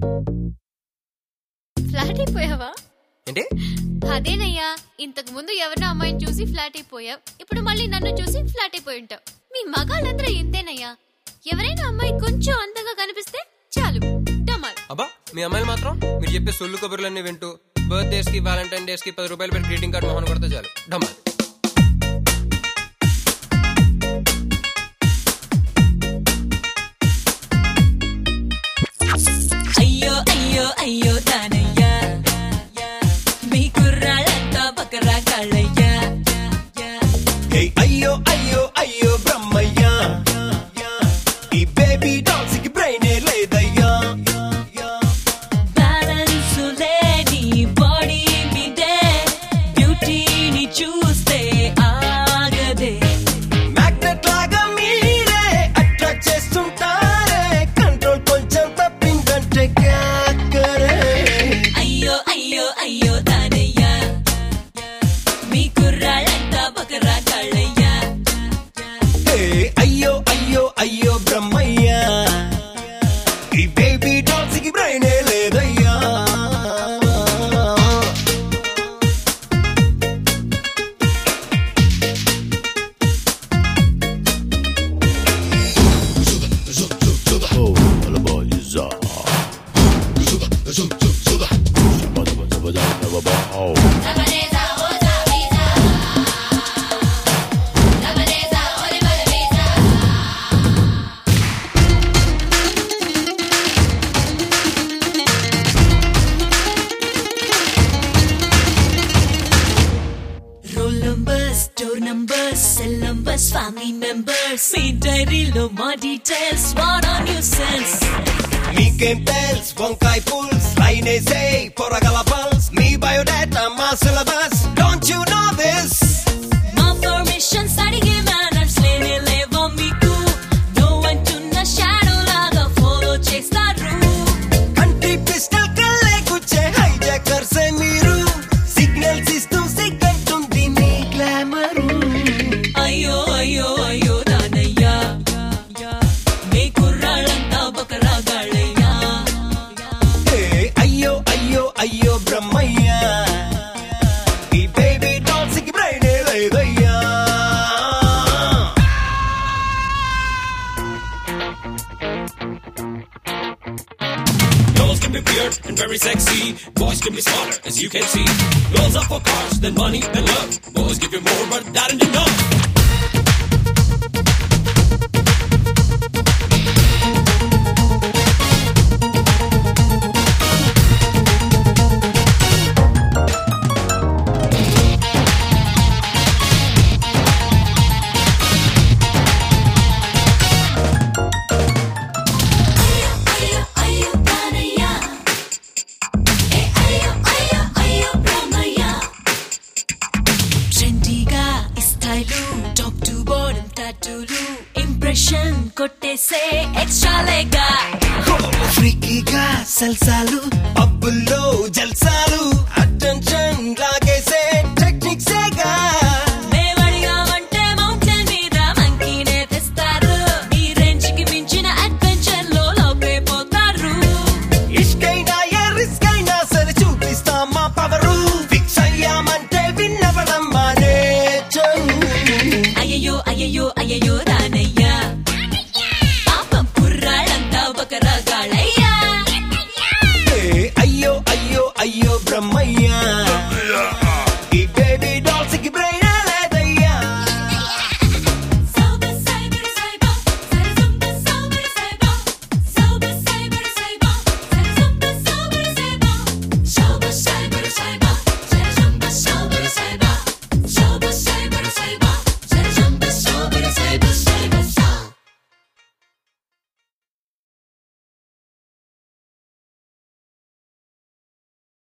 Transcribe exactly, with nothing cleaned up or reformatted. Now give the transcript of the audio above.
Flat అయిపోయావా? ఏంటి? అదేనయ్యా, ఇంతకు ముందు ఎవరినో అమ్మాయిని చూసి ఫ్లాట్ అయిపోయావు, ఇప్పుడు మళ్ళీ నన్ను చూసి ఫ్లాట్ అయిపోయి ఉంటావు. మీ మగాళ్ళందరూ ఇంతేనయ్యా. ఎవరైనా అమ్మాయి కొంచెం అందంగా కనిపిస్తే చాలు డమాల్. అబ్బా, మీ అమ్మాయిలు మాత్రం మీరు చెప్పే సొల్లు కబుర్లన్నీ వింటూ బర్త్డేస్ కి వ్యాలంటైన్ డేస్ కి పది రూపాయలు పెట్టి గ్రీటింగ్ కార్డ్ మొహన్ కొడితే చాలు డమాల్. అయ్యో అయ్యో అయ్యో దానయ్యా, మీ కుర్రాళ్ళంతా బకరా కాళ్ళయ్యా. అయ్యో అయ్యో అయ్యో బ్రహ్మయ్యా, ఈ బేబీ డాల్స్ కి బ్రెయినే లేదయ్యా. బ్యాలెన్స్ లేని బాడీ మీదే బ్యూటీని చూస్తే ఆగదే. మ్యాగ్నెట్ లాగా మీరే అట్రాక్ట్ చేస్తుంటారే, కంట్రోల్ కొంచెం తప్పిందంటే క్యా కరే. అయ్యో అయ్యో అయ్యో దానయ్యా, మీ కుర్రాళ్ళంతా బకరా కాళ్ళయ్యా. అయ్యో అయ్యో అయ్యో బ్రహ్మయ్యా, ఈ బేబీ డాల్స్ కి బ్రెయినే లేదయ్యా. Roll numbers, door numbers, cell numbers, family members, మీ డైరీలో మా details, what are nuisance. మీకేం తెల్స్ వంకాయ పుల్స్, లైనేసే పొరగల పల్స్, మీ బయోడేటా మా syllabus, don't you know this? మా పర్మిషన్స్ అడిగే మేనర్స్ లేనే లేవా మీకు? నో అంటున్న షాడో లాగా ఫాలో చేస్తారు. కంట్రీ పిస్టల్ కల్లే గుచ్చే హైజాకర్సే మీరు, సిగ్నల్స్ ఇస్తూ సిగ్గంటుంది మీ గ్లామరు. అయ్యో అయ్యో అయ్యో దానయ్యా, మీ కుర్రాళ్ళంతా బకరా గాళ్ళయ్యా. అయ్యో అయ్యో అయ్యో బ్రహ్మయ్యా, ఈ బేబీ డాల్స్ కి బ్రెయినే లేదయ్యా. Girls can be weird and very sexy. Boys can be smarter, as you can see. Girls are for cars, then money, then love. Boys give you more, but that ain't enough. ట్రెండీగా ఇస్తాయిలు, top to bottom టాటూలు, impression కొట్టేసే extra లేగా. ఫ్రీకీగా సల్సాలు, పబ్బుల్లో జల్సాలు,